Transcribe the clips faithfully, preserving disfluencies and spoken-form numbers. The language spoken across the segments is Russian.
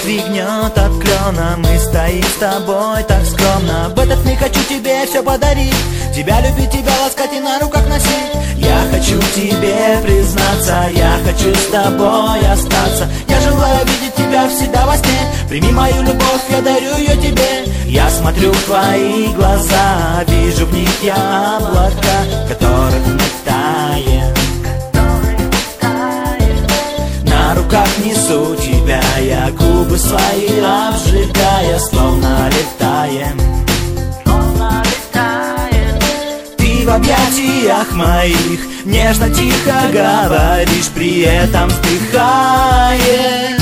ветви гнет от клена. Мы стоим с тобой так скромно. В этот миг хочу тебе все подарить, тебя любить, тебя ласкать и на руках носить. Я хочу тебе признаться, я хочу с тобой остаться. Я желаю видеть тебя всегда во сне. Прими мою любовь, я дарю ее тебе. Я смотрю в твои глаза, вижу в них я облака, которых не тает. На руках несу тебя, я губы свои обжигая, словно летаем. Ты в объятиях моих нежно тихо говоришь, при этом вздыхаешь.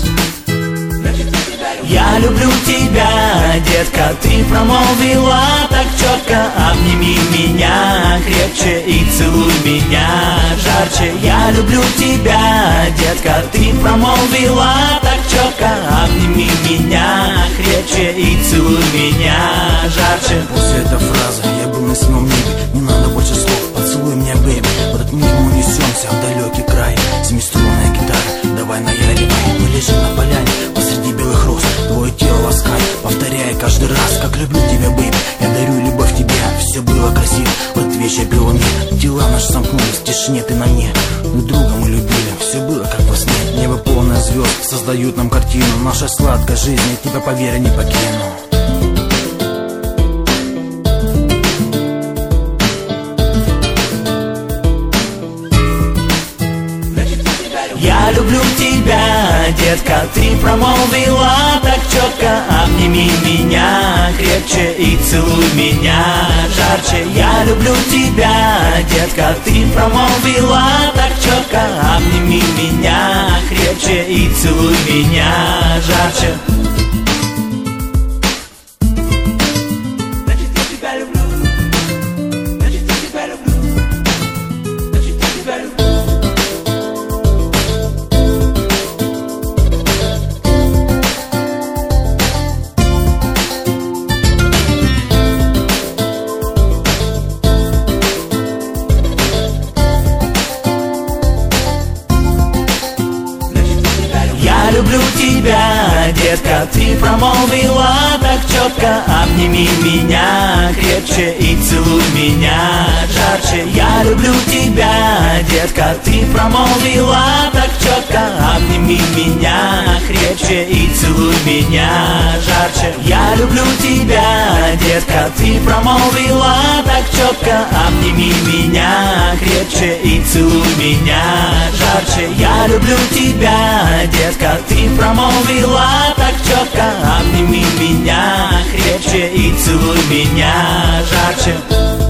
Я люблю тебя, детка, ты промолвила так четко. Обними меня крепче и целуй меня жарче. Я люблю тебя, детка, ты промолвила так четко. Обними меня крепче и целуй меня жарче. После этой фразы я был на седьмом небе. Не надо больше слов, поцелуй меня, бэйби. В этот миг мы несемся в далекий край. Семиструнная гитара, давай наяривай. Мы лежим на поляне посреди белых роз. Твое тело ласкай, повторяя каждый раз, как люблю тебя, бэйби. Я дарю любовь тебе, все было красиво. В этот вечер белый мир, дела наши сомкнулись, в тишине ты на мне. Друг друга мы любили, все было как во сне. Небо полное звезд, создают нам картину. Наша сладкая жизнь, я тебя, поверь, не покину. Я люблю тебя, детка, ты промолвила так четко. Обними меня крепче и целуй меня жарче. Я люблю тебя, детка, ты промолвила так четко. Обними меня крепче и целуй меня жарче. Я люблю тебя, детка, ты промолвила так четко. Обними меня крепче и целуй меня жарче. Я люблю тебя, детка, ты промолвила так четко. Обними меня крепче и целуй меня жарче. Я люблю тебя, детка, ты промолвила так четко. Обними меня крепче и целуй меня жарче. Я люблю тебя, детка, ты промолвила так четко. Обними меня крепче и целуй меня жарче.